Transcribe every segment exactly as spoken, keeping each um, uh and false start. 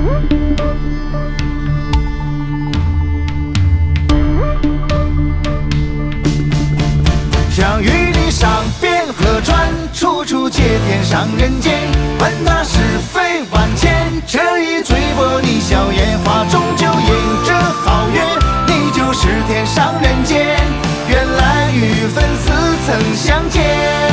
想与你上边河川，处处借天上人间。管他是非万千，这一醉泊你笑颜花，终究迎着皓月，你就是天上人间。原来与粉丝曾相见，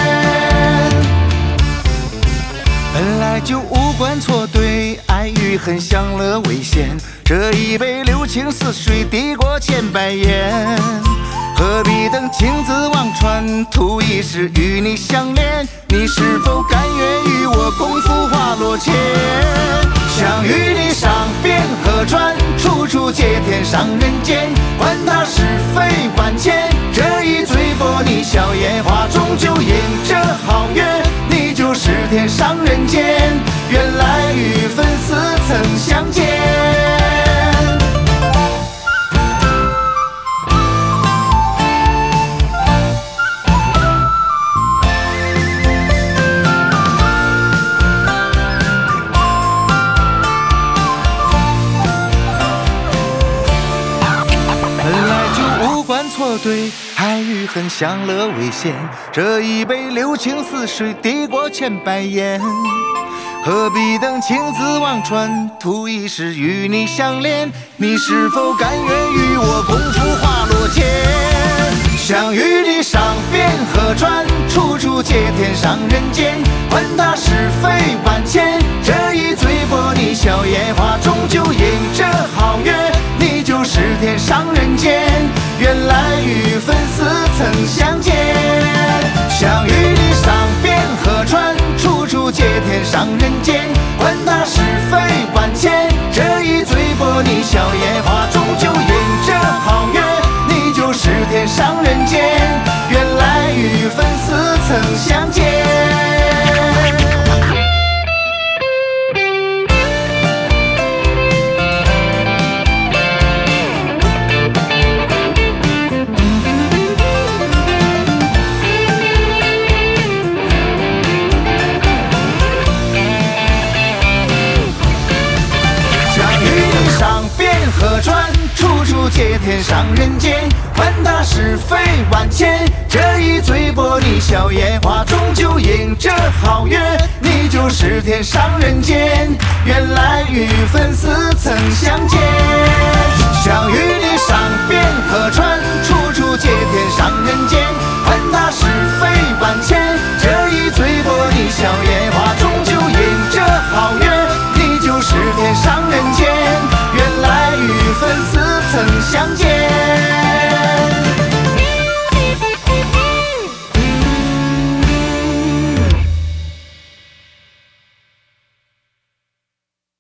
本来就无关错对，爱与恨享乐为先。这一杯流情似水，抵过千百言。何必等情字望穿，图一时与你相恋。你是否甘愿与我共赴花落间？想与你上边河川，处处借天上人间。管他是非万千，这一醉泊你笑颜花，终究迎着皓月，你就是天上人间。原来与粉丝曾相见。错对，爱与恨享乐为先。这一杯流情似水，抵过千百言。何必等情字望穿，图一时与你相恋。你是否甘愿与我共赴花落间？想与你上边河川，处处借天上人间。管他是非万千，这一醉泊你笑颜花，终究迎着皓月，你就是天上人间。原来与粉丝曾相见，想与你上边河川，处处借天上人间。管他是非万千，这一醉泊你笑颜花，终究迎着皓月，你就是天上人间。原来与粉丝曾相见。河川处处借天上人间，管他是非万千，这一醉泊你笑颜花，终究迎着皓月，你就是天上人间。原来与粉丝曾相见，想与你上边河川，处处借天上人间。